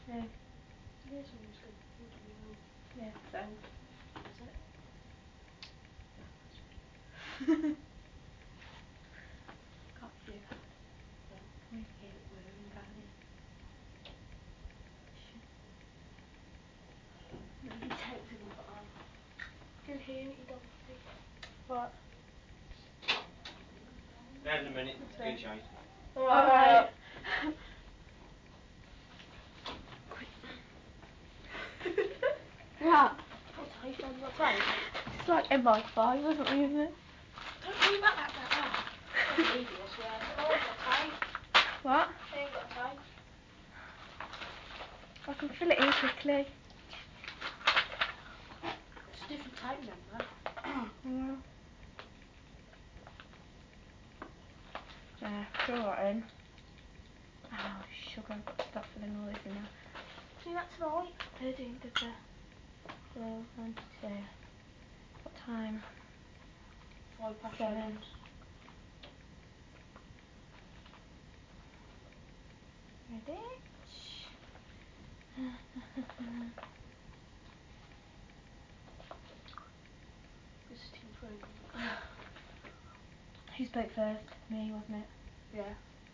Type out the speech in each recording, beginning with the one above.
Yeah. This one's good. Yeah, thanks. Is it? Can't do that. Well, We hear it whirring, can't you? maybe take them on. Can you hear me, Dorothy? What? In a minute, get changed. Alright. What? What's iPhone? What's right? It's like MI5 or something, isn't it? Don't worry about that. I believe you, I swear. Oh, I've got time. What? I ain't got time. I can fill it in quickly. It's a different type, remember? Yeah. Fill that in. Oh, sugar, I've got to stop filling all this in now. Do that tonight. 13th of the 22. What time? 7:05. 7. Ready? This is Team Pro. Who spoke first? Me, wasn't it? Yeah.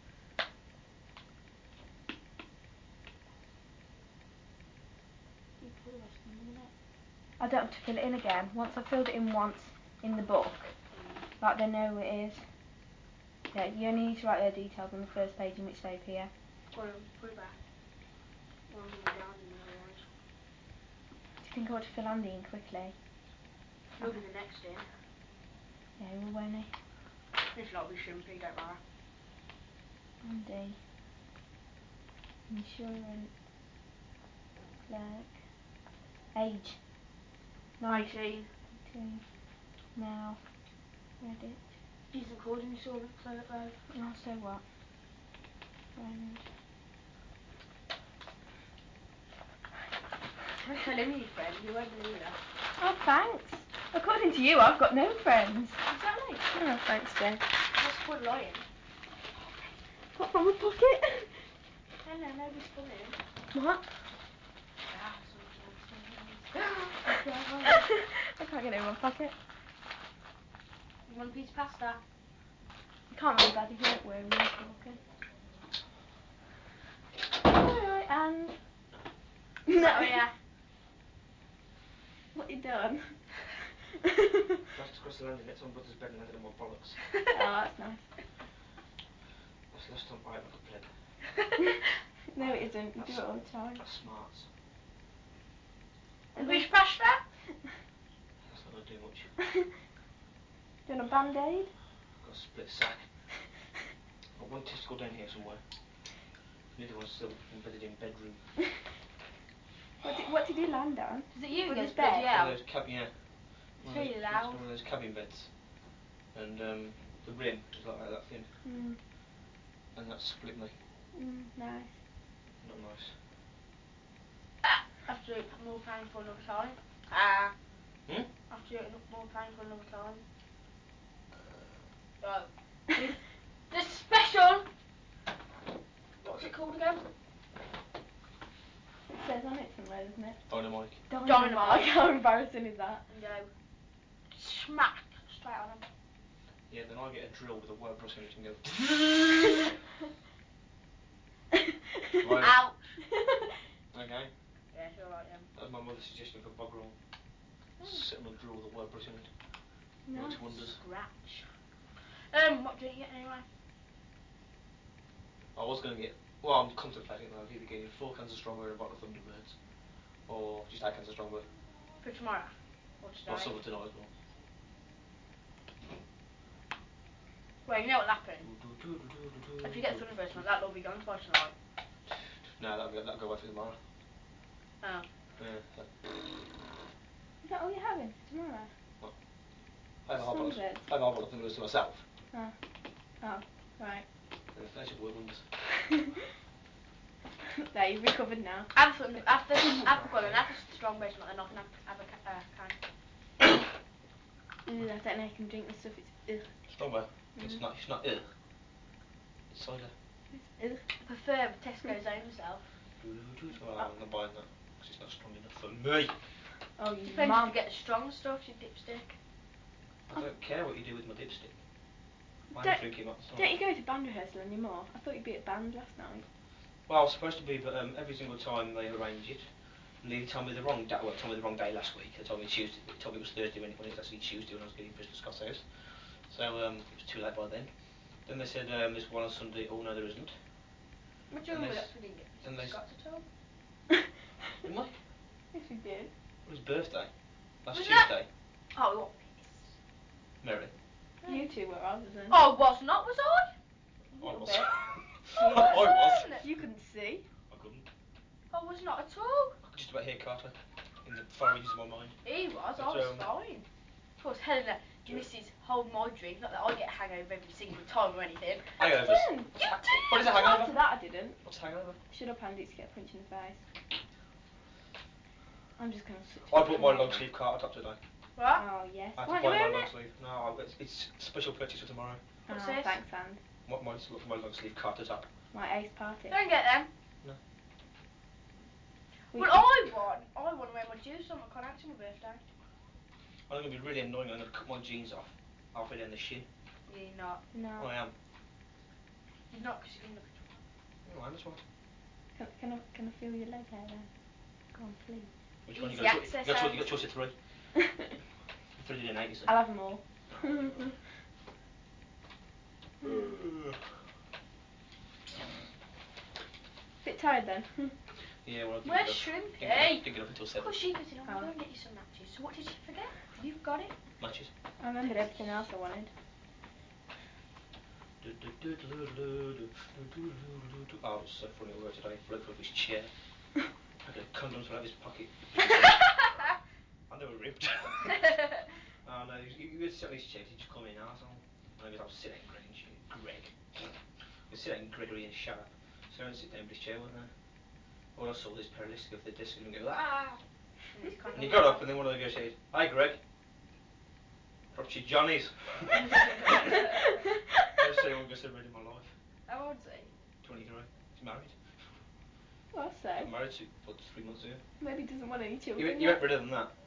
You put the rest in a minute. I don't have to fill it in again. Once I've filled it in once in the book, like they know who it is. Yeah, you only need to write their details on the first page in which they appear. Go on, put it back. Well, I'm going to be down in there otherwise. Do you think I ought to fill Andy in quickly? He'll be the next in. Yeah, he will, won't he? If not, it'll be Shimpy, don't matter. Andy. Insurance. Clerk. Age. 19. 18. Now. Reddit. Isn't called an insurance clerk though. Oh, so what? Friend. Don't tell him your friend, he won't believe that. Oh, thanks. According to you, I've got no friends. Exactly. Oh, thanks, Joe. What's the point of lying? What, from my pocket? No, nobody's coming. What? Ah, something I can't get it in my pocket. You want a piece of pasta? You can't really bad if you don't wear when you're talking. Alright, and... No. Oh yeah. What you done? Just across the landing, let someone put his bed and landed on my bollocks. Oh, that's nice. That's last time I like a pleb. No, it isn't. You do it all the time. That's smarts. A piece of pasta? That's not going to do much. Do you want a band-aid? Got a split sack. Got one testicle down here somewhere. The other one's still embedded in bedroom. What did you land on? Is it you With against his bed? bloody One hell? of those yeah. It's really loud. One of those cabin beds. And the rim is like that thin. And that split me. Nice. Not nice. I have to do it more painful another time. I have to do it more painful another time. Oh. The special! What's it called again? It says on it somewhere, doesn't it? Dynamite. Dynamite. How embarrassing is that? And go smack straight on them. Yeah, then I get a drill with a wire brush in it and go. Right. Ouch. Okay. Yeah, it's alright then. That was my mother's suggestion for bug roll. Sit on a drill with a wire brush in it. Nice. Works wonders. Scratch. What do you get anyway? I was going to get. Well, I'm contemplating that. I'm either getting 4 cans of strawberry and a bottle of Thunderbirds, or just 8 cans of strawberry. For tomorrow? Or today? Or some for tonight as well. Well, you know what'll happen? If you get Thunderbirds tonight, that'll all be gone by tonight. No, that'll go away for tomorrow. Oh. Yeah. So. Is that all you're having for tomorrow? What? I have a whole Thunderbirds? bottle of Thunderbirds to myself. Oh, right. Yeah, they should work wonders. There, you've recovered now. Have the strawberries tonight, then I can have a can. I don't know if you can drink the stuff, it's Strawberry? It's not it's cider. It's I prefer Tesco's own self. Well, I'm not buying that because it's not strong enough for me. Oh, you Depends if mum. you get the strong stuff, your dipstick. I don't care what you do with my dipstick. I'm Don't- drinking lots of Don't you go to band rehearsal anymore? I thought you'd be at band last night. Well, I was supposed to be, but every single time they arrange it, and they told me the wrong day. Well, they told me the wrong day last week. They told me Tuesday. They told me it was Thursday when it was actually Tuesday when I was getting Bristol Scott's house. So it was too late by then. Then they said there's one on Sunday. Oh no, there isn't. What do you And mean we they actually didn't get and they Scott's at all? Didn't I? Yes, you did. It was his birthday. Last Was that- Tuesday. Oh, what? Mary. You two were, I wasn't. Oh, was not, was I? A little was. bit. I was. You couldn't see. I couldn't. I was not at all. I could just about hear Carter in the far reaches of my mind. He was, I But, was fine. Of course, Helena, Mrs. Hold my drink. Not that I get a hangover every single time or anything. Hangovers. didn't. What's a what is a hangover? After that, I didn't. What's a hangover? Shut up, Andy, to get a punch in the face. I'm just going to switch. I bought my long sleeve Carter top today. What? Oh, yes. I had Why to aren't you buy my wearing long it? sleeve. No, it's special purchase for tomorrow. What's Oh, this? thanks, And. My long sleeve Carter top. My ace party. Don't get them. No. We Well, can- I want to wear my juice on my Connacht on my birthday. I'm going to be really annoying. I'm going to cut my jeans off halfway down the shin. You're not. No. Oh, I am. You're not because you're going to look at Oh, I am as well. Can I feel your leg hair then? Go on, please. Which one? You Easy got access, you got Ange. a choice of three. 3 in 8, you see. I'll have them all. Bit tired then. Yeah, well, I Where's didn't Shrimpy? get up until Of 7. course she goes in, I'm Oh. going to get you some matches. So what did you forget? You've got it. Matches. I remembered everything else I wanted. Oh, it's so funny. We were today. Bloke off his chair. I got condoms out of his pocket. And they were ripped. Oh no, he was sitting on his chair. He just called me an arsehole. And I goes, I'll sit down, Greg. And she, Greg. I sit down, Gregory, and shut up. So I went to sit down with his chair, wasn't I? All I saw was this paralytic of the disc and go, ah! And he got up, and then one of the guys said, hi, Greg. Dropped your Johnnies. First thing I'm going to read in my life. How old's he? 23. He's married. Well, so. Got married 3 months ago. Maybe he doesn't want any You children. went better than that.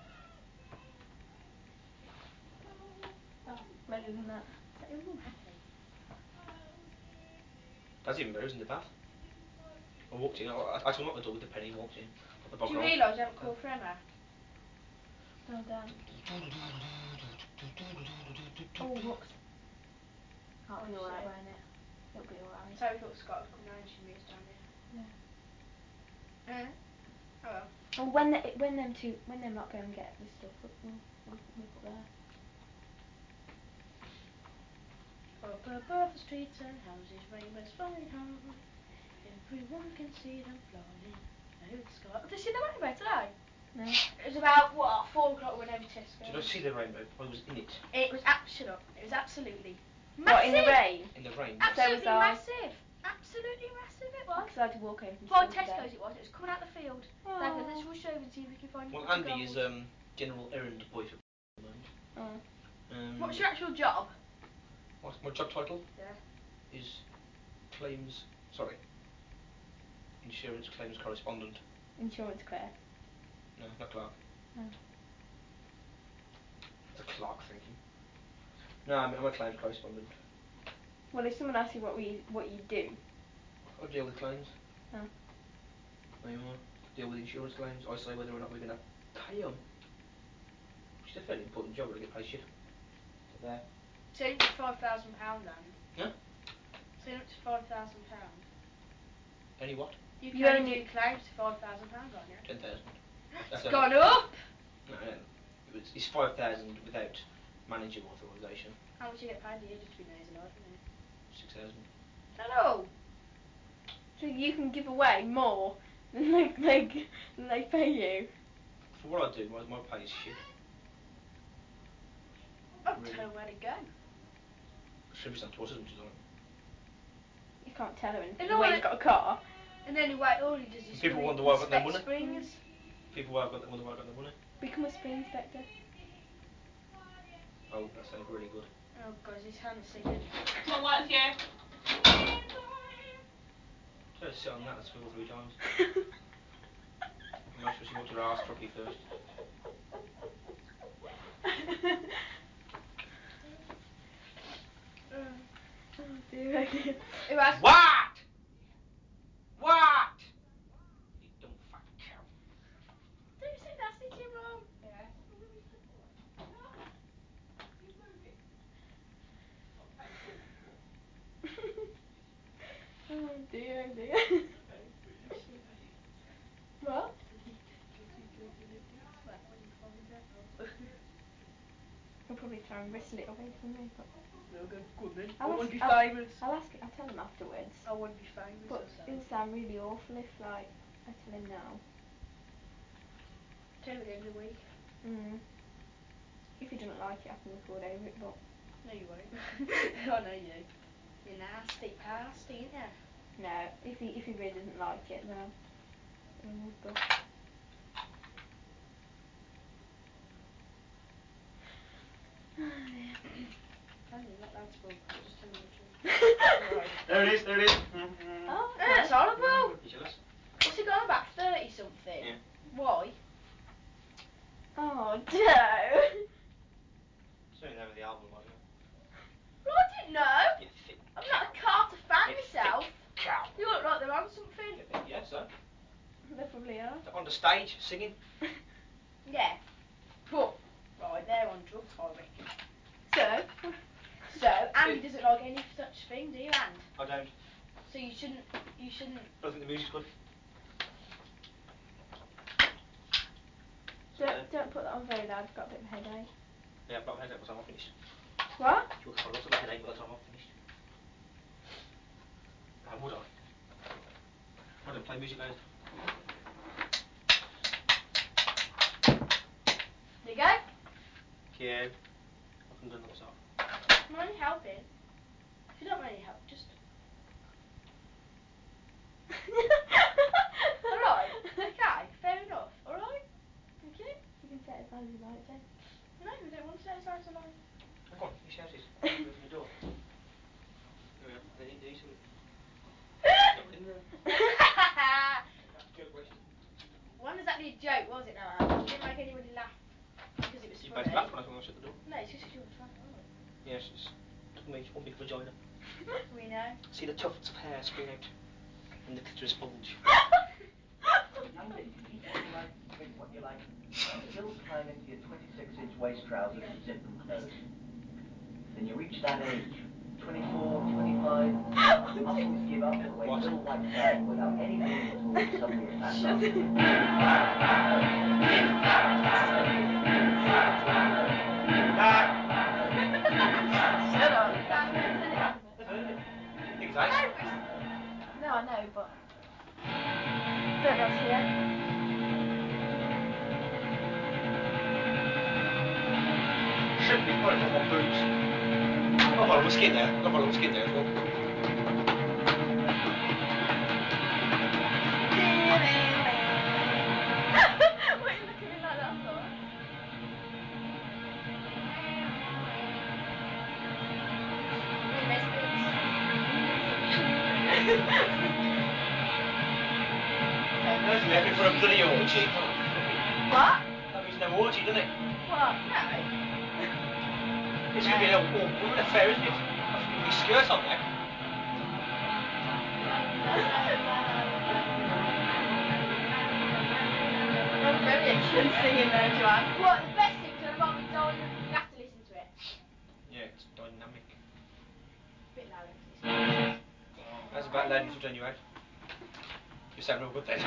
Oh, better than that. Is that your mum? That's even better, isn't it, Bath? I walked in, I told him not the door with the penny, walked in. Got the Do you bog roll. realise you haven't called for Emma? Well done. Oh, whoops. That'll be alright, won't it? It'll be alright. So we thought Scott would come round and she moves down here. Yeah. Oh well. Well, when them lot go and get the stuff, we'll put there. Up above the streets and houses, rainbows flying high. Everyone can see them flying over the sky. Did you see the rainbow today? No. It was about, 4 o'clock when we went over Tesco. Did I see the rainbow? I was in it. It was absolutely massive. What, in the rain? In the rain. Absolutely So was I. massive. Absolutely massive it was. Because I had to walk home from By school Tesco's today. it was coming out the field. Oh. They go, let's rush over and see if we can find Well, bits of Andy is gold." general errand boy for the moment. Oh. What's your actual job? What's my job title? Yeah. Is insurance claims correspondent. Insurance clerk. No, not clerk. Oh. It's a clerk thinking. No, I'm a claims correspondent. Well, if someone asks you what you do. I deal with claims. Oh. There you are. Deal with insurance claims. I say whether or not we're going to pay them. Which is a fairly important job, really get paid shit. So there. So you get £5,000 then? Huh? So you're up to £5,000? Any what? You can You only only- do claims to £5,000, can't you? 10,000. It's gone up! No, it's 5,000 without manager authorisation. How much you get paid a year just to be nosy like, isn't it? 6,000. Hello! So you can give away more than they pay you. For what I do, my pay is shit. I'll Really? tell her where to go. Should be some twice as much as I. You can't tell her anything. You The know way what he's got a car. And anyway, all he does is People spring- wonder why I've got no inspect money. springs. People wonder why I got the money. Become a spring inspector. Oh, that sounds really good. Oh god, his hand is singing. So sit on that and swivel 3 times. Make sure she wants her arse properly first. Oh dear, oh dear. Who has? What? What? You dumb fat cow. Don't you say nasty to your mum? Yeah. Oh dear, oh dear. What? When you find out. He'll probably try and wrestle it away from me, but No good, good then. I I'll want ask, to be I'll, famous. I'll tell him afterwards. I want to be famous. But it'll sound really awful if, like, I tell him now. Tell him at the end of the week. If he doesn't like it, I can record over it, but... No, you won't. I know you. You're nasty, pasty, ain't you? No, if he really doesn't like it, then... but... Tell him not allowed to spoil. Just tell him the truth. Right. There it is, there it is. Oh, That's horrible. You jealous? What's he got about 30 something? Yeah. Why? Oh, Joe! So you know the album, wasn't it? Well, I didn't know. You thick I'm not a Carter fan you myself. thick cow. You look like they're on something. Yeah, so. They probably are. On the stage, singing. Yeah. But, right, they're on drugs, I reckon. So, Andy doesn't like any such thing, do you, And? I don't. So you shouldn't. I don't think the music's good. don't put that on very loud, I've got a bit of a headache. Yeah, I've got a headache by the time I'm finished. What? You'll have a lot of a headache by the time I'm finished. How would I? I don't play music loud. There you go. Yeah. I can do another song. I'm only helping. If you don't want any help, just. Alright, okay, fair enough. Alright? Thank you. You can set it as loud as you like, Joe. No, we don't want to say it's nice and long. Oh, go on, you shout it. Open the door. There we are. They need some. Not in there. Joke wasted. One was actually a joke, was it, Noah? It didn't make anybody laugh because it was You funny. both laughed when I shut the door. No, it's just because you're fat, aren't it? Yes, it's me, one big vagina. We know. See the tufts of hair spring out and the clitoris bulge. Andy, eat what you like, drink what you like. Still climb into your 26-inch waist trousers and zip them closed. Then you reach that age, 24, 25, muscles give up the way What? little white flag without any warning at all suddenly attach up. Shut up. Think it's ice? No, I know, but... Don't else here. Shouldn't be putting them on boots. Got a bottle of whiskey in there. Got a bottle of whiskey in there as well. Why are you looking at me like that for? That's left me for a bloody orgy. What? That means no orgy, doesn't it? What? No. It's going to be an old woman affair, isn't it? I've got my skirt on now. I'm very excited singing there, Joanne. What, the best thing to about me dying, you have to listen to it. Yeah, it's dynamic. Bit louder, please. That's about loud enough to turn you out. You sound real good then.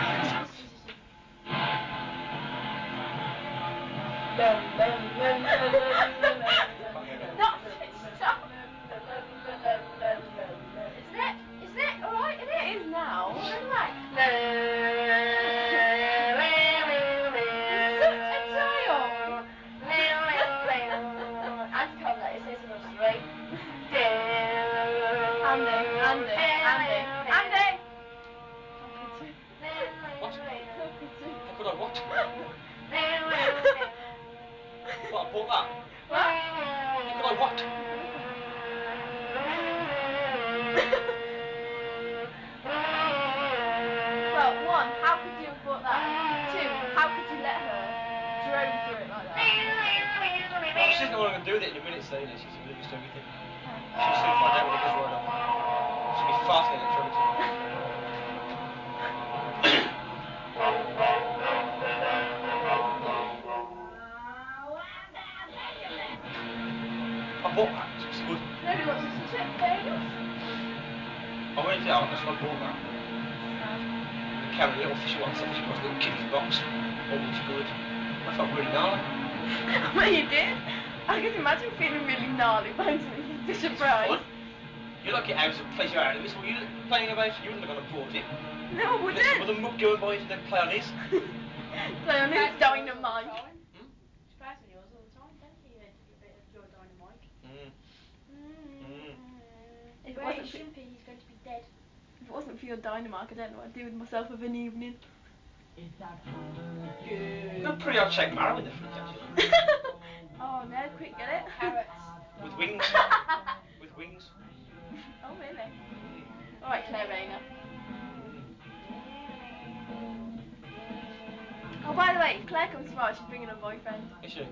Stop! Isn't it? Alright, isn't it? It is now. Well, anyway. Andy! What? How could I what? What, I bought that? What? Well, one, how could you have bought that? And two, how could you let her drone through it like that? Well, she doesn't know what I'm going to do with it in a minute, so she's oblivious to everything. She'll soon find out when it goes right off. She'll be farting electronics. I bought that, it's good. Nobody wants to sit fair enough. I went out, that's why I bought that. The camera, the little official one, something was a little kiddie's box. Oh, it's good. I felt really gnarly. Well, you did. I can imagine feeling really gnarly by Fisher Price. You like it out of place your enemies, well, you playing about, you wouldn't have gone and bought it. No, I wouldn't. Let some other muck go and buy it and then play on his. Play on his dynamite. She plays on yours all the time, don't you? A bit of your dynamite. If it Where wasn't is for- Shimpy? He's going to be dead. If it wasn't for your dynamite, I don't know what I'd do with myself of an evening. Got a pretty odd shaped marrow in the fridge, actually. Oh no, quick, get it? Carrots. With wings. With wings. Oh really? Alright, Claire Rayner. Oh, by the way, if Claire comes tomorrow, she's bringing her boyfriend. Is she? Get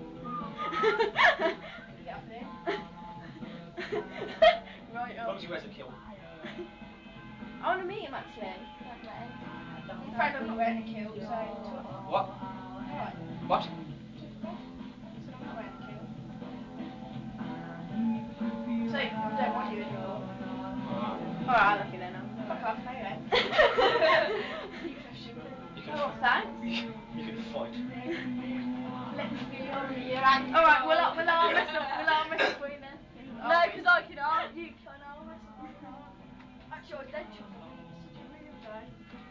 up there. Right As long on. as he wears a kilt. I want to meet him actually. I'm afraid I'm not wearing a kilt, so tough. What? Alright. What? Tough enough. So I'm not wearing a kilt. So I don't want you anymore. Alright, I'll look you then. Fuck off, no you don't. You for Shimpy. You can, Oh, thanks. you can fight. Let me feel your anger. Alright, we'll arm wrestle. We'll arm wrestle for you then. No, because I can arm, you can arm wrestle. Actually, I was dead chuffed with such a real guy.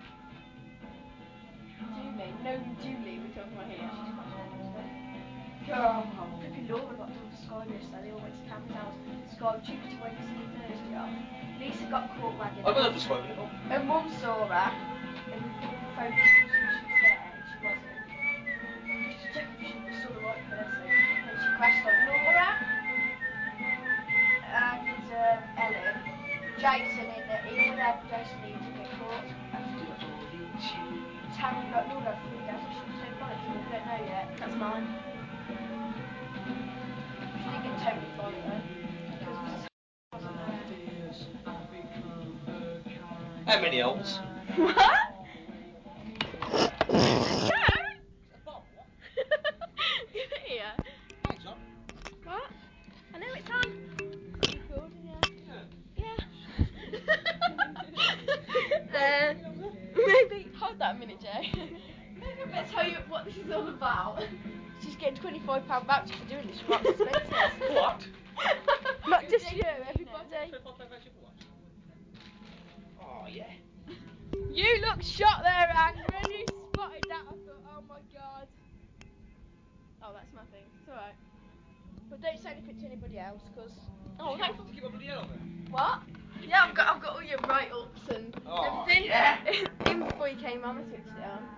Julie. No, Julie we're talking about here. Girl, flipping Laura got done for Sky yesterday. They all went to Campbell's house. Sky Tuesday, Wednesday, Thursday off. Lisa got caught wagging. I've got up to smoking it up. Her mum saw her and focused she was there and she wasn't. Just to check if she saw the right person. And she crashed on Laura and Ellen. Jason in whatever Jason needs to get caught. Tammy got Laura 3 days and she was so bollocks and we don't know yet. That's mine. She didn't get totally bollocks though. Because Mrs. wasn't there. How many elves? What? Give it here. Thanks, on. What? I know it's on. Recording, Yeah. Maybe hold that a minute, Jay. Maybe I better tell you what this is all about. She's getting £25 voucher for doing this from Marks and Spencer's. What? Not just you, everybody. Oh, yeah. You look shot there, Anne. When you spotted that, I thought, oh my god. Oh, that's my thing. It's alright. But don't say anything to anybody else, because... Oh, You thanks. got to keep my bloody head on there. What? Yeah, I've got all your write-ups and Oh, everything. yeah. Even before you came on, I switched it on.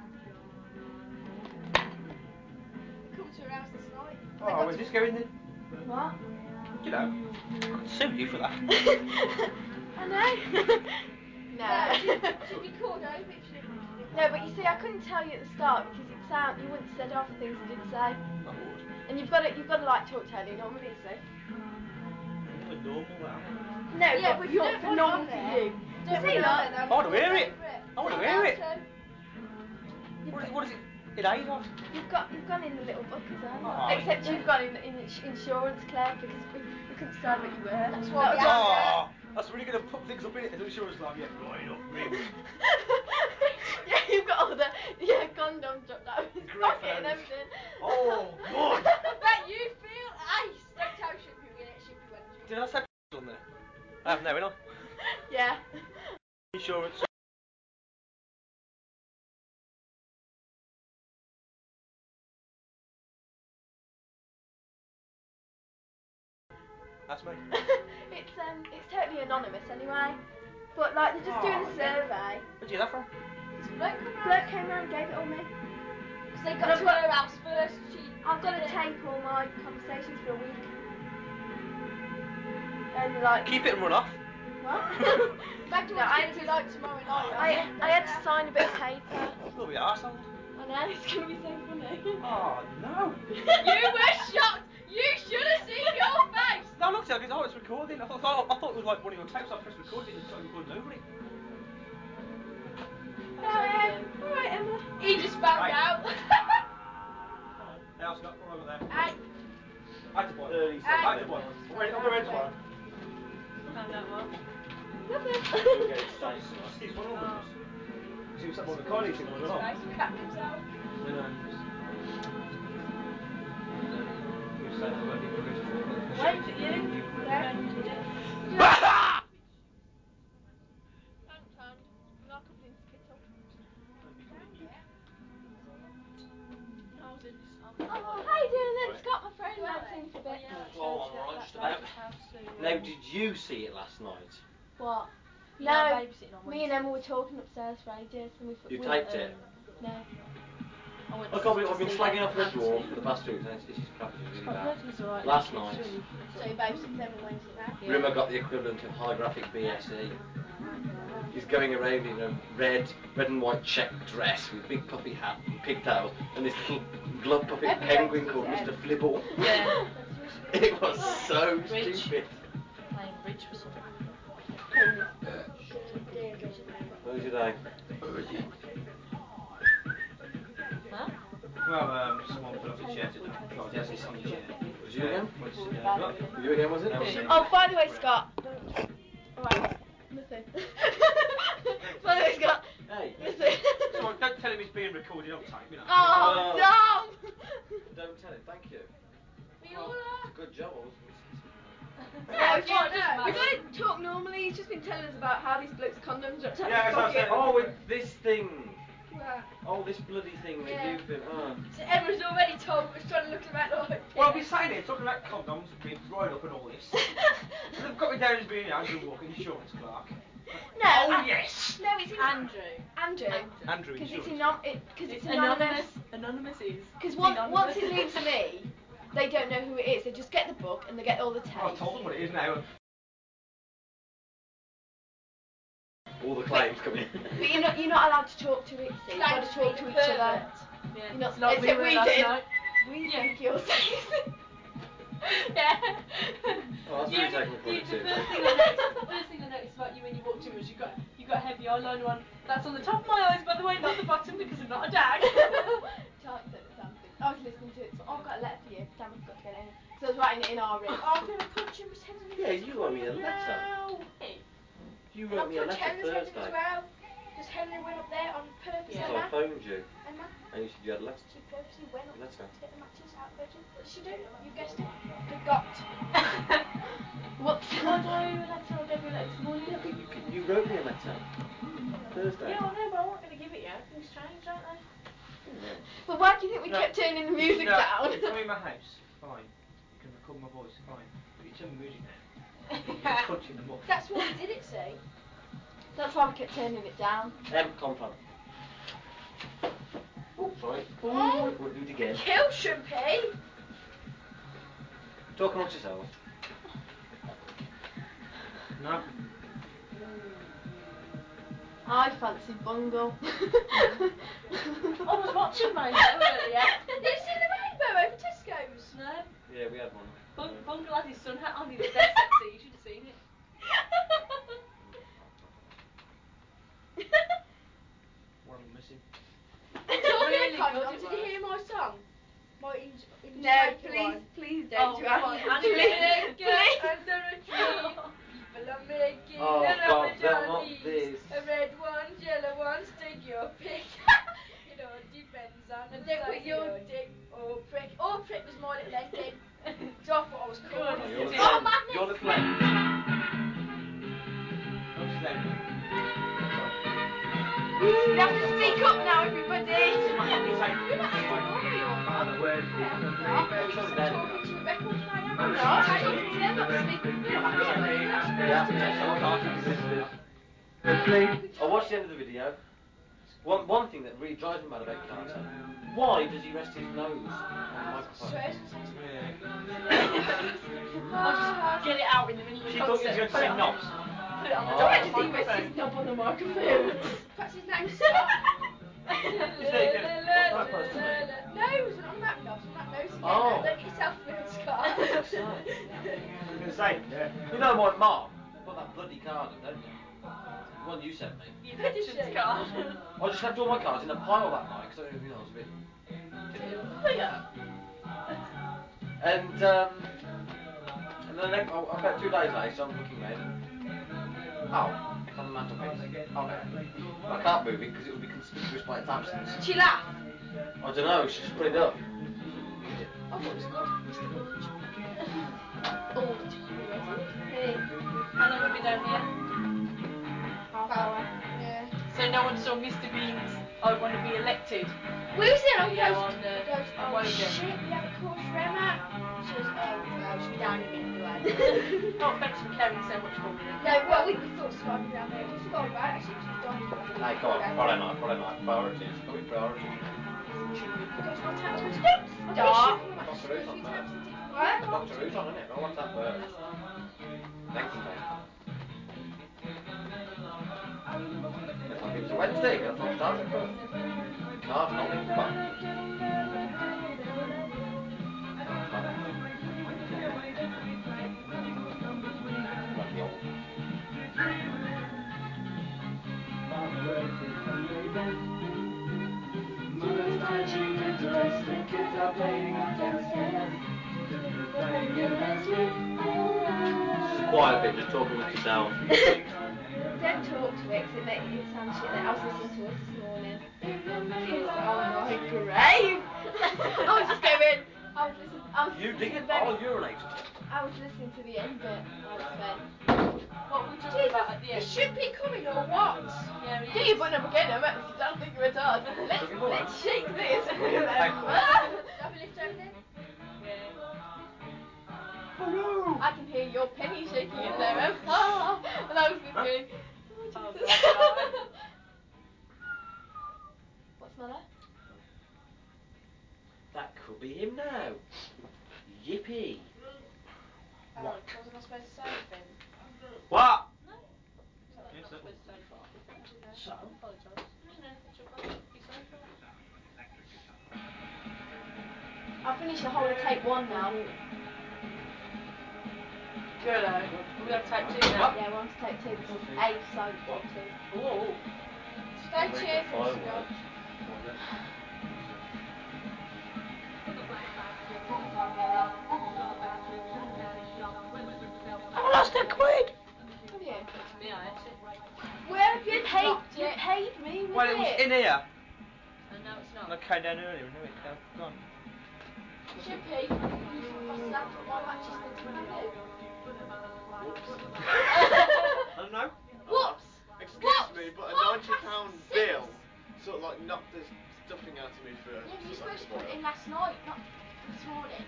Come to her house this night. Oh, where's this going then? What? You know, I could sue you for that. I know. No. She'd be called over if she didn't. No, but you see, I couldn't tell you at the start because you wouldn't have said half the things I did say. I would. And you've got to like talk to Ellie normally, so. You're normal now. No, Yeah, but but you're don't for put it normal on to there. you. Don't See put it that? on there, I want to wear it. I want to wear it. You've What is it? It ain't off. You've gone in the little book as well. Oh, Except yeah. you've gone in insurance, Claire, because we couldn't decide what you were. That's why That was Oh, that's really going to put things up in it. The insurance club, yeah. Line up, ring. Yeah, you've got all the condom dropped out of his Great pocket and photos. everything. Oh, good. Bet you feel ice. Don't tell Shimpy we're gonna Shimpy went to. Did I say on there? I have now, enough. Yeah. Insurance. That's me. It's totally anonymous anyway. But like they're just doing a survey. Where'd you get that from? This bloke Came round and gave it all me. Because they got to her house first. I've got to tape all my conversations for a week. And like Keep it and run off. what? Back to No, I what it's going to be like tomorrow night. I had to sign a bit of paper. You'll be arsehole. I know, it's going to be so funny. Oh, no. You were shocked. You should have seen your face. No, I looked at it because, it's recording. I thought it was like one of your tapes. I pressed record it and started recording over it. Alright, Emma. He just found Right. out. Hey, I'll stop. Come over there. Hey. I had to boil. Early I had to boil. Wait, I'll go in tomorrow. Found out what? Nothing. He's one over us. See what's up on the car, he's going along. He crapped himself. I know. He was saying that when people go to school. Wait, at you. Yeah. Thanks, hand. Not coming into Kittle. I was in this. Oh, how you doing then, Scott, my friend? I've seen you for a bit. Oh, I'm alright. Just about. Now, did you see it last night? What? Yeah, No, I'm babysitting on me and Emma were talking upstairs for ages. And You taped it? No. I went I to can't believe I've been see slagging them off Red at Dwarf Nancy. for the past 2 weeks, and this is crap, it's really Scott bad. Perkins alright. Last It's night, really- So you babysitting them on Wednesday now? Yeah. Rimmer got the equivalent of holographic BSE. He's going around in a red and white check dress with big puppy hat and pigtails, and this little glove puppet Every penguin day called to Mr. Flibble. Yeah. It was so Bridge. stupid. Playing bridge for some. What was your day? Huh? Well, someone put up a chair to God, yes, it's on the chair. Was you again? What? Was you again, was it? That was me. Oh, by the way, Scott. Alright, nothing. By the way, Scott. Hey. Nothing. Come on, don't tell him he's being recorded on tape, you know. Oh, damn! Don't tell him, thank you. We all It's are. a good job, I was. Yeah, we gotta talk normally. He's just been telling us about how these blokes' condoms are Yeah, that's what I said. Oh, with this thing. Wow. Oh, this bloody thing that Yeah. you've been. Oh. So Emma's already told us trying to look about like. Well, I've been saying it, talking about condoms, bibs, growing up and all this. They've got me down as being Andrew Walker, insurance clerk. No. Oh, yes! No, it's Andrew. Andrew, Because insurance. it's anonymous. Anonymous is. Because once it leaves me, they don't know who it is. They just get the book and they get all the tapes. I've told them what it is now. All the claims coming in. But you're not allowed to talk to it. So you've got to talk to each other. Yeah. You're not. Like except we we were last did. night. We think you're safe. Yeah. Oh, that's really taking the point too. First thing I noticed about you when you walked in was you got heavy eyeliner on. That's on the top of my eyes, by the way, not the bottom, because I'm not a dag. Charlie said the damn thing. I was listening to it. So I've got a letter for you. Damn, I've got to get it in. So I was writing it in our room. I'm gonna punch him his head in the Yeah, you wrote me a letter. Hey. You wrote me a letter Thursday. Because Henry went up there on purpose. So I phoned you, Emma, and you said you had a letter. she purposely went up Letter. to get the matches out of the bedroom. What did she do? You guessed it. Forgot. Whoops. I gave you a letter. I gave you a letter this morning. Yeah, but you wrote me a letter Thursday. Yeah, I know, but I'm not going to give it yet. Things change, don't they? But why do you think we No. kept turning the music No, down? I'm in my house, fine. You can record my voice, fine. But you turn the music down. You're punching them up. That's why we did it, see? That's why we kept turning it down. Confirm. Oh, sorry. Oh, we'll do it again. Kill Shrimpy! Talk amongst yourselves. No. I fancy Bungle. I was watching Rainbow earlier. Did you see the Rainbow over Tesco's? No. Yeah, we had one. Bungle had his sun hat on, he was dead sexy, you should have seen it. What am I missing? Really Kind good, of, did you hear my song? My No, please don't. Oh, come on, Please, please. please. Under a tree. People are making Oh, a God, rubber not dollies. this. A red one, yellow one, stick your pick. It all depends on the size of your dick. Oh, prick. Oh, prick was my little ending. So I thought I was cool. Oh, you're the Oh, plan. madness. You're the plan. What's that? You have to speak up now, everybody. This is my fucking tape. You're not acting normally, or Ah, the word. It's on there. Talking to a record player. I'm not. I'm talking to them, not speaking. You're not I watched the end of the video. One thing that really drives me mad about Carter. Why does he rest his nose on the microphone? I'll just get it out in the middle of the She thought you were going to say knobs. Put it on the Don't microphone. actually miss his knob on the microphone. Perhaps his name's Scott. Is there again? What's that supposed to mean? No, we're not on about knobs, we're about nose again. Oh. Don't get yourself thrilled, Scott. I was going to say, yeah. You know my mum put that bloody card in, don't you? The one you sent me. You mentioned Scott. I just left all my cards in a pile that night because I didn't realise it. And then about 2 days later, I'm looking around and it's on the mantelpiece. Oh no, I can't move it because it would be conspicuous by its absence. Did she laugh? I don't know. She just put it up. I thought it was good. Mr. Bulge. Oh, did you ready? Hey, How long have we been down here? half hour. Yeah. So no one saw Mr. Bean's I want to be elected. We was there on Video post. on, Goes, oh Wogan. shit, we have a course for Emma. She goes, she'll be down in a minute anyway. Not thanks for caring so much for me. No, well, we thought she might be down there. We forgot about it, actually. She was dying. Hey, come on. Friday night. Priorities. Got to be priorities. Goes, what time was it? Stop. Doctor Who's on there. What? Doctor Who's on, isn't it? Oh, what's that bird? Thank you, mate. It's a Wednesday. That's what started first. Can't hold it back. Bloody old. Mother's touching the dress, the kids are playing up downstairs. Playing your best with Just a quiet bit, just talking with yourself. Don't talk to it because it sounds shit. I was listening to us this morning. It's on my grave. I was just going. You dig it? very- I'll urinate. I was listening to the end bit. I was saying, What were we talking about at the end? Is Shippy coming or what? Yeah, do you put them again? I'm actually don't think you're retarded. Let's shake this. Have a lift over there? I can hear your penny shaking in there. And I was thinking, Oh, Jesus. God. What's the matter? That could be him now. Yippee. What? Wasn't I supposed to say anything? What? No. Yes, Not that supposed to say far. So? Apologise. No, it's your fault. Be sorry for it. I'll finish the whole of tape 1 now. Good, we have type 2 now. Yeah, we're on to tape 2. This is A side of 2. Ooh. Stay cheerful, Scott. Fireworks. I lost a quid. Have you? Me, I actually. Where have you dropped You it? paid me with Well, it was in here. And now it's And I not. came down earlier and now it's gone. Shippy, you must have to buy Manchester to you. I don't know. Whoops! Excuse me, but a £90 bill sort of like knocked the stuffing out of me for. Yeah, but you're sort of supposed to like put a it in last night, not this morning.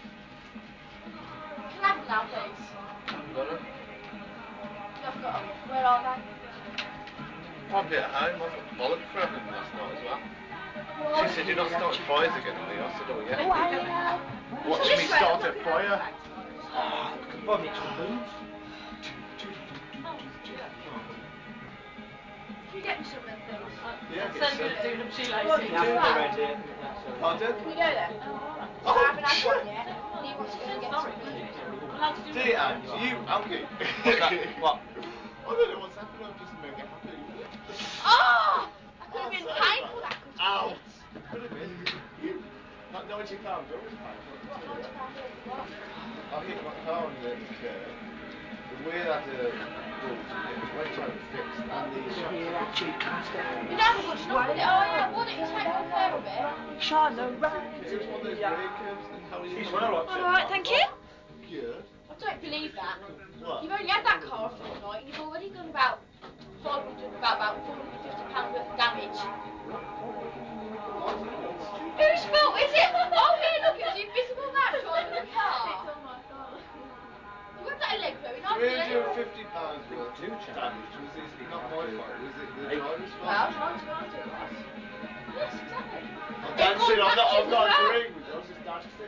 Can I have them now, please? Got it? Yeah, I've got them. Where are they? Might be at home. I got bollocked for having them last night as well. She said, "You're not starting fires again, are you?" I said, "Oh yeah." Watch me start a fire. Oh, I could buy me extra booze. Can you get me some of them, please? Yeah, I'm get so good at some. doing them shoelaces. Well, Yeah, Two around hours. here. That's, Pardon? Can we go there? Oh, I haven't had shit. one yet. And he wants to go and get sorry. some. I'm allowed to do Dear that. Ange, you algae. What's that? What? I don't know what's happened. I'm just mega happy. Oh! That could have been sorry painful, about that could Ow! have been. Could have been. That £90 bill was painful. I can tell you that. £90 bill for what? I hit my car on the curb. The wheel had a bolt in it. Went to have it fixed, and the shock absorber. You don't have much knock with it. Oh yeah, why don't you take my curb a bit? Shine the It was one of those rear curbs. How are you? Excuse me, I like Alright, thank you. Good. I don't believe that. What? You've only had that car a fortnight and you've already done about £450 worth of damage. Whose fault is it? Oh yeah, look, it's the invisible man driving the car. You had that leg very nicely. £350 worth of damage. Was it not my fault? Was it the driver's fault? Well, 99 it was. Yes, exactly. I'm dancing. I'm not agreeing with you. I was just dancing.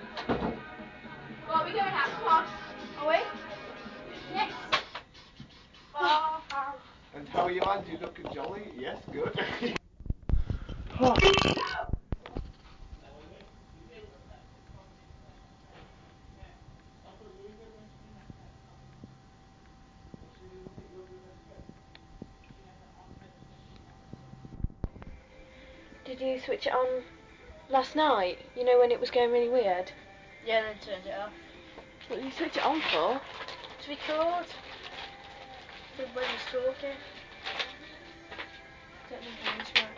Right, we're going out. Come on. Are we? Yes. Oh. How are you, Andy? Looking jolly? Yes, good. Did you switch it on last night? You know when it was going really weird? Yeah, then turned it off. What did you switch it on for? To record. When he's talking. Don't think I was right.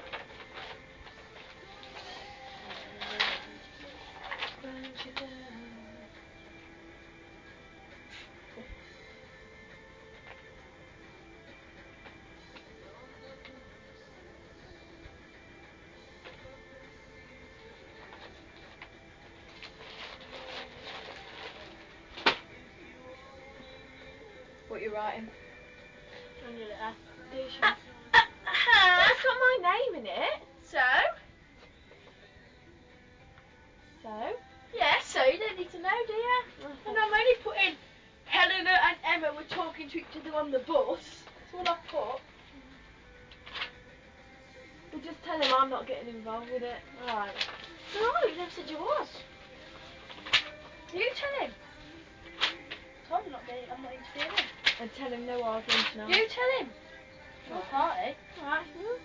Close it down. What you writing? On your application. It's got my name in it. So? So? Yeah, so you don't need to know, do you? And I'm only putting Helena and Emma were talking to each other on the bus. That's all I've put. Well, just tell him I'm not getting involved with it. Alright. No, you never said you was. You tell him. Tom, I'm not interfering. And tell him no arguing tonight. You tell him. Your party. Alright.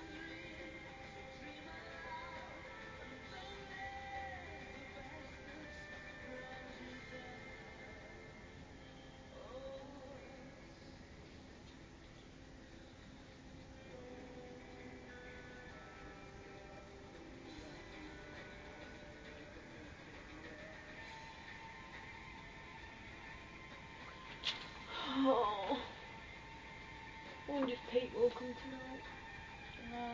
Oh. I wonder if Pete will come tonight. No.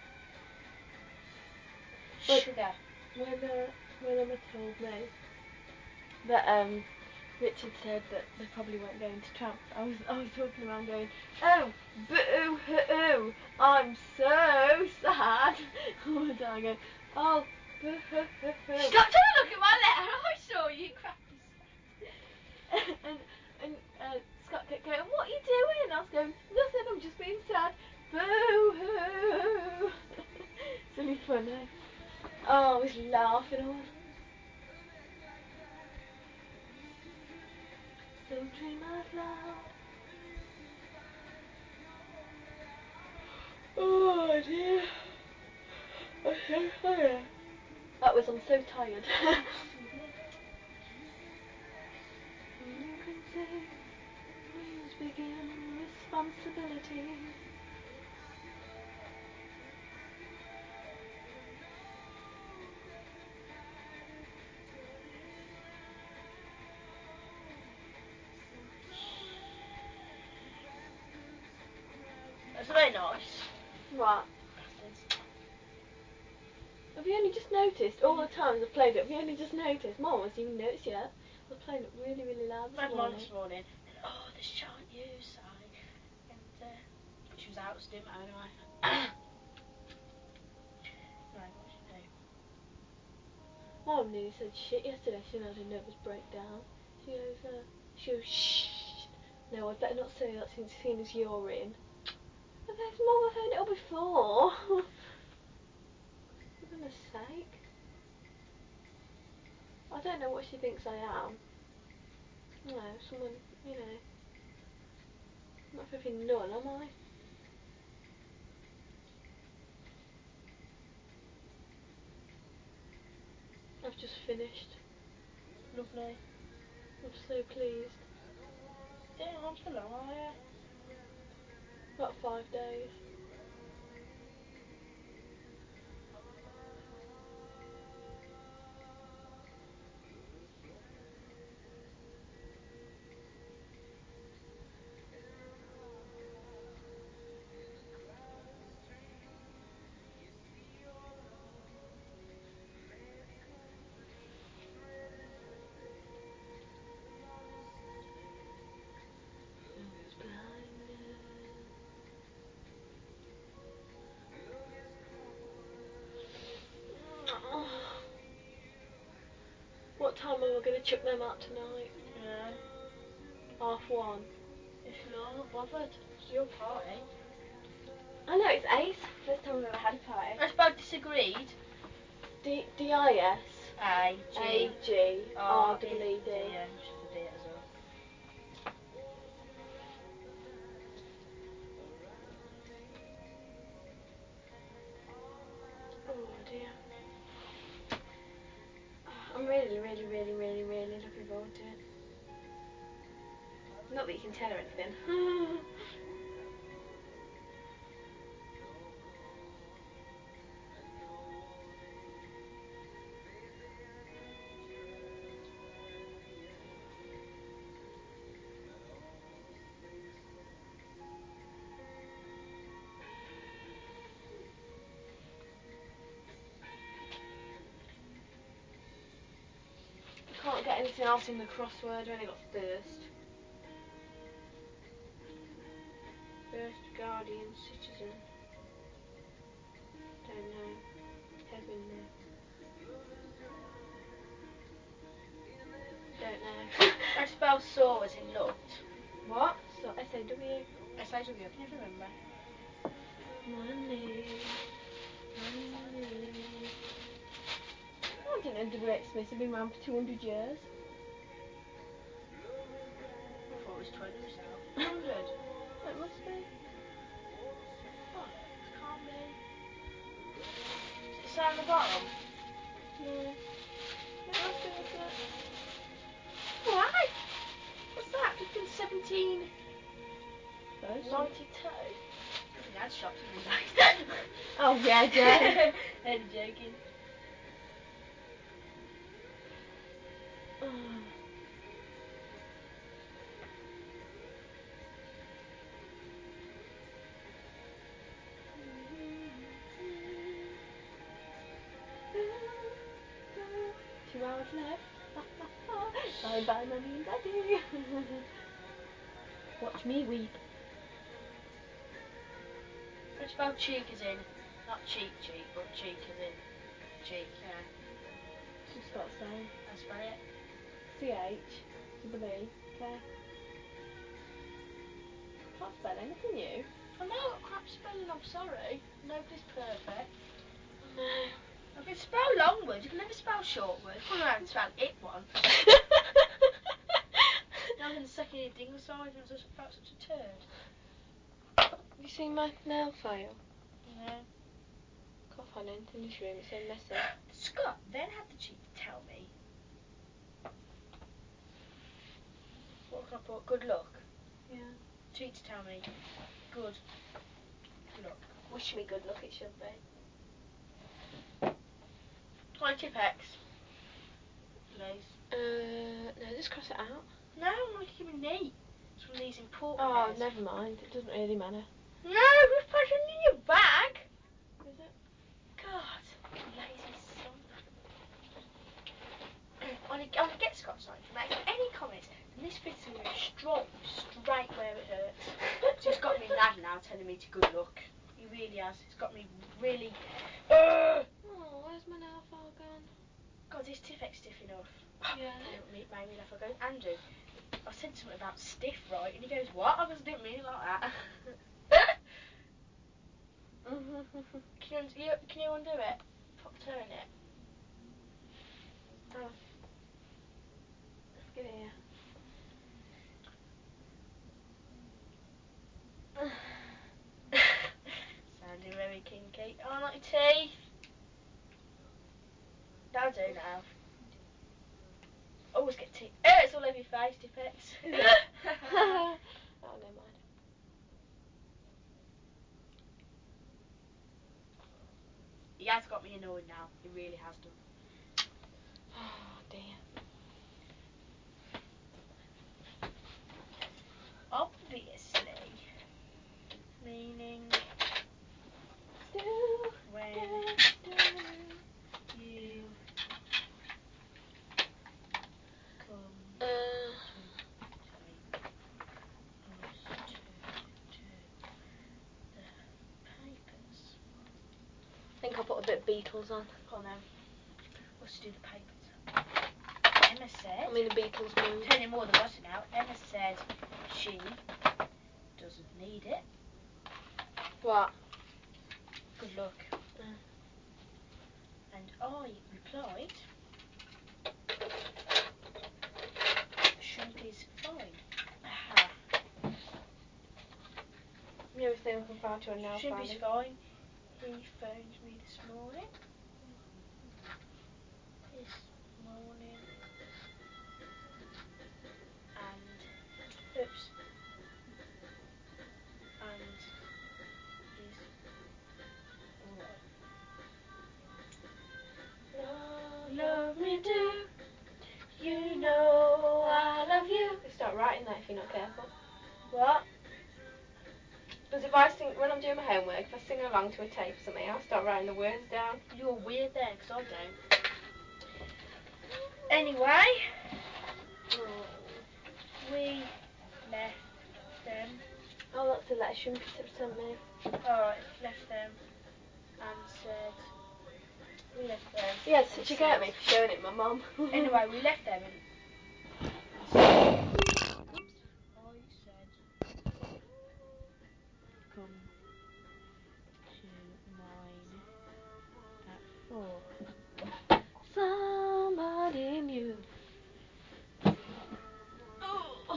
But Sugar. when Emma told me that Richard said that they probably weren't going to tramp, I was talking around going, oh, boo hoo, I'm so sad. All the time going, oh, boo hoo hoo. Stop trying to look at my letter. I saw you crappy. and Scott kept going, what are you doing? I was going, nothing, I'm just being sad. Boo hoo. It's really funny. Oh, I was laughing all. So dream out loud. Oh dear. I'm so tired. That was I'm so tired. You can say dreams begin responsibility. That's very nice. What? Bastards. Have you only just noticed? All the times I've played it, have you only just noticed? Mum hasn't even noticed yet. I was playing it really, really loud I had this mine morning. this morning. And, oh, the shan't you sigh. And she was out, so didn't matter anyway. Right, what should I do? Mum nearly said shit yesterday. She had a nervous breakdown. She goes, shh. No, I'd better not say that since seeing as you're in. I goes, Mum, I've heard it all before. For goodness sake. I don't know what she thinks I am. No, someone, you know. I'm not flipping none, am I? I've just finished. Lovely. I'm so pleased. Yeah, I'm still on, are you? About 5 days. What time are we going to chuck them out tonight? Yeah. 1:30. If you're not bothered, it's your party. I know it's Ace. First time I've ever had a party. I spelled disagreed. D-I-S. A-G. A-G-R-E-E-D. Yeah, just a D as well. Oh dear. I'm really, really, really, really, really looking forward to it. Not that you can tell or anything. I can't get anything else in the crossword. I've only got first. First guardian citizen. Don't know. Heavenly. Don't know. I spelled saw as in looked. What? So S-A-W. S-I-W, I can never remember. Money. Money. Oh, I didn't know W.H. Smith had been around for 200 years. I thought it was 20 myself. 100. It must be. Oh, it can't be. Does it say on the bottom? No. No, must be, isn't it? Why? What's that? 1517. Close. 92. I think that's shops in the night. Oh, yeah, Joe. I'm joking. Two hours left. Bye bye, mummy and daddy. Watch me weep. I spelled cheek as in, not cheek, but cheek as in cheek, yeah. She's got the same. I spell it. C-H-E-E-K. Can't spell anything, you. I know, crap spelling, I'm sorry. Nobody's perfect. No. I can spell long words, you can never spell short words. Come around and spell it once. Now in the second year Dingleside, I was about such a turd. Have you seen my nail file? No. Can't find anything in this room, it's so messy. Scott then had the cheek to tell me. What can I put? Good luck. Yeah. Cheek to tell me. Good luck. Wish me good luck, it should be. Try Tipex. Please. No, just cross it out. No, I'm not keeping neat. It's from these important Oh, hairs. never mind, it doesn't really matter. No, who's putting it in your bag? Is it? God, lazy son. I'm gonna get Scott signed to make any comments, and this fits in straight where it hurts. So he's got me mad now, telling me to good luck. He really has. He's got me really. Oh, where's my nail file gone? God, is Tiffex stiff enough? Yeah. And it made me laugh. I go, Andrew, I said something about stiff, right? And he goes, what? I just didn't mean it like that. Can you undo it? Turn it. Oh. Get it here. Sounding very kinky. Oh, not your teeth. That'll do now. Always get teeth. It's all over your face, Tipex. Oh, never mind. He has got me annoyed now. He really has done. Oh, dear. Obviously. Meaning when you come to me us to do the papers. I think I'll put a bit of Beatles on. Go on then. Us to do the papers. Emma said. I'm in the Beatles mood. Tell you more than what's it now. Emma said she doesn't need it. What? good luck. And I replied, shrimp is fine. Aha. You always think I can find you on now, Shrimp is fine. He phoned me this morning. And oops. And he's alright. Love me do. You know I love you. You start writing that if you're not careful. What? Because if I sing, when I'm doing my homework, if I sing along to a tape or something, I'll start writing the words down. You're weird then, because I don't. Anyway, we left them. Oh, that's the letter Shrimpy sent me. Alright, left them and said, we left them. Yeah, did you get me for showing it my mum? Anyway, we left them and said, oops, I said, come to mine at 4. Somebody new. Oh.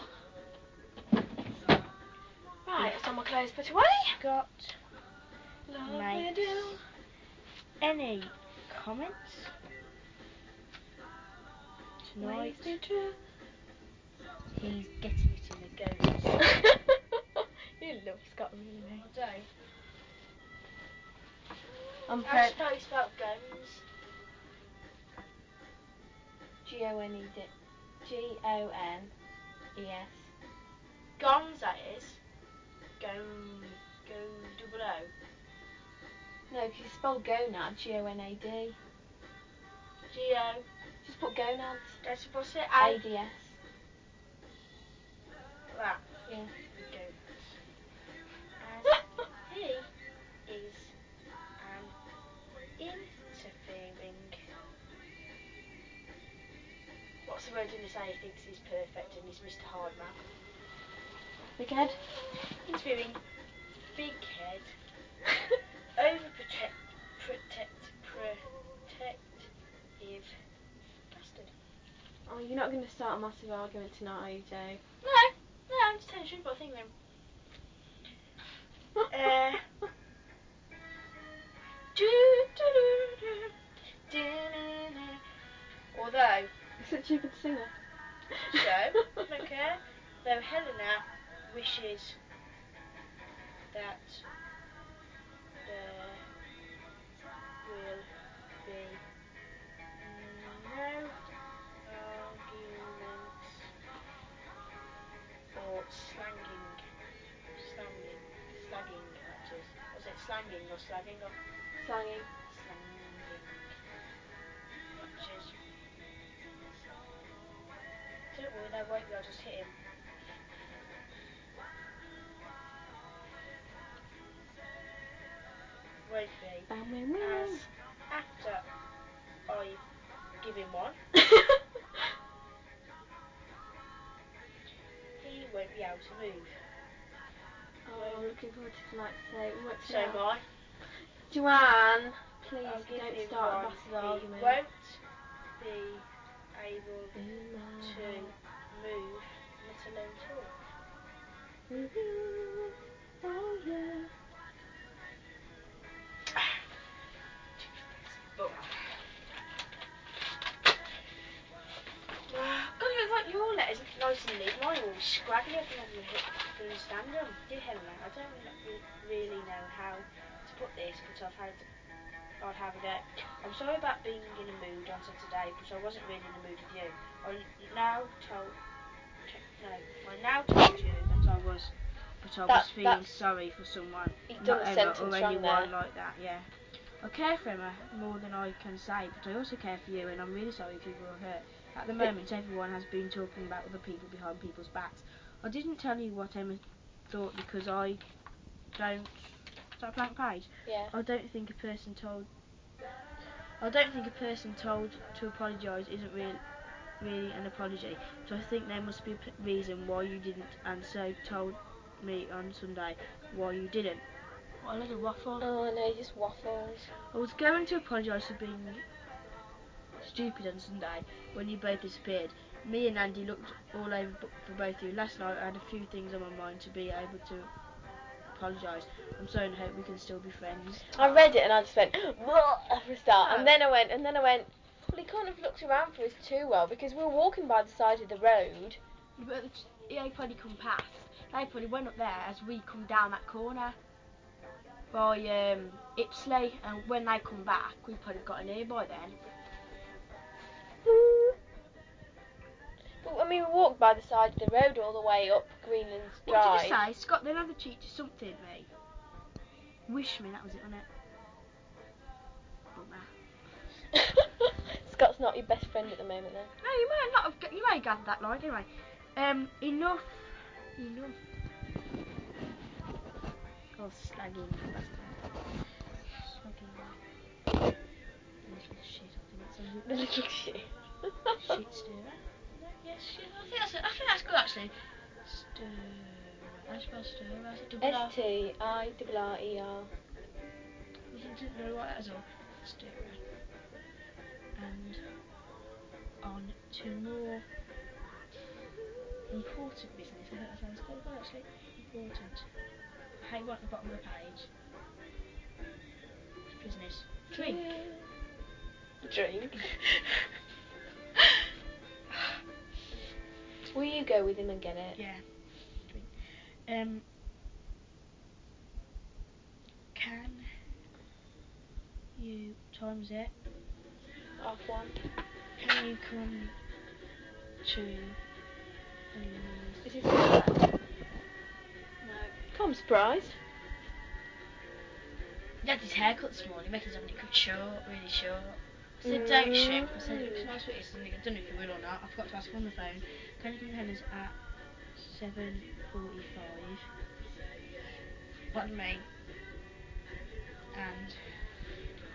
Right, that's all my clothes put away. Got Love mates. me do. Any comments? Tonight, he's getting it in the goats. You love Scott, really. I don't. I'm How do you spell gones? G-O-N-E-D. G-O-N-E-S. Gons, that is. Go double O. No, because you spell gonad, G-O-N-A-D. G-O. Just put gonads. That's what's it? A-D-S. That. Yeah. Gonads. As he is an interfering. What's the word in this? He thinks he's perfect and he's Mr. Hardman. Big head? Interfering. Big head. Overprotective bastard. Oh, you're not going to start a massive argument tonight, are you, Dave? No, I'm just telling the truth, but I think them. Although, You're such a good singer. so, okay, though Helena wishes that there will be no arguments or slagging matches. Was it slanging or slagging or Slanging. slanging matches? Don't worry, they won't be. I'll just hit him. Won't be. As after I give him one, he won't be able to move. Oh, I'm looking forward to tonight to say what So am I. Joanne, please I'll give don't him start one. a massive He argument. won't be able to move, let alone talk. With you, oh yeah. God, you got your letters nice and neat. Mine are all scraggly. I don't understand them. Dear Helena, I don't really know how to put this, but I'll have a go. I'm sorry about being in a mood on Saturday, but I wasn't really in the mood with you. I now told you that I was, but I was feeling sorry for someone, not Emma or anyone like that. Yeah. I care for Emma more than I can say, but I also care for you, and I'm really sorry people are hurt. At the moment, everyone has been talking about other people behind people's backs. I didn't tell you what Emma thought because I don't. Is that a blank page? Yeah. I don't think a person told to apologise isn't really an apology. So I think there must be a reason why you didn't, and so told me on Sunday why you didn't. What a little waffle. Oh no, just waffles. I was going to apologise for being stupid on Sunday when you both disappeared. Me and Andy looked all over for both of you. Last night I had a few things on my mind to be able to apologise. I'm sorry and I hope we can still be friends. I read it and I just went, "What?" for a start. And then I went, well, he can't have looked around for us too well because we were walking by the side of the road. But they probably come past. They probably went up there as we come down that corner by Ipsley, and when they come back, we've probably got an ear by then. But I mean, we walked by the side of the road all the way up Greenland's Drive. What did you say? Scott then had the cheek to something me. Wish me, that was it, wasn't it? Scott's not your best friend at the moment then. No, you might not have. You may have gathered that line anyway. Enough. Oh, slagging bastard. Slagging. Little shit. I think that's a The little shit. Shit stirrer. Yes, shit. I think that's good actually. Stirrer. I spell stirrer. S-T-I-R-R-E-R. I didn't know what that was all. Stirrer. And on to more important business. I think that sounds quite good actually. Important. Hey, what at the bottom of the page? Business. Drink. Will you go with him and get it? Yeah. Drink. Can you times it? 1:30. Can you come to Is it that? No. I'm surprised. He had his haircut this morning, Becky's having it cut short, really short. I said don't shrimp, I said it looks nice with it, and I don't know if you will or not. I forgot to ask him on the phone. Can you come to Henna's at 7:45? Pardon me. And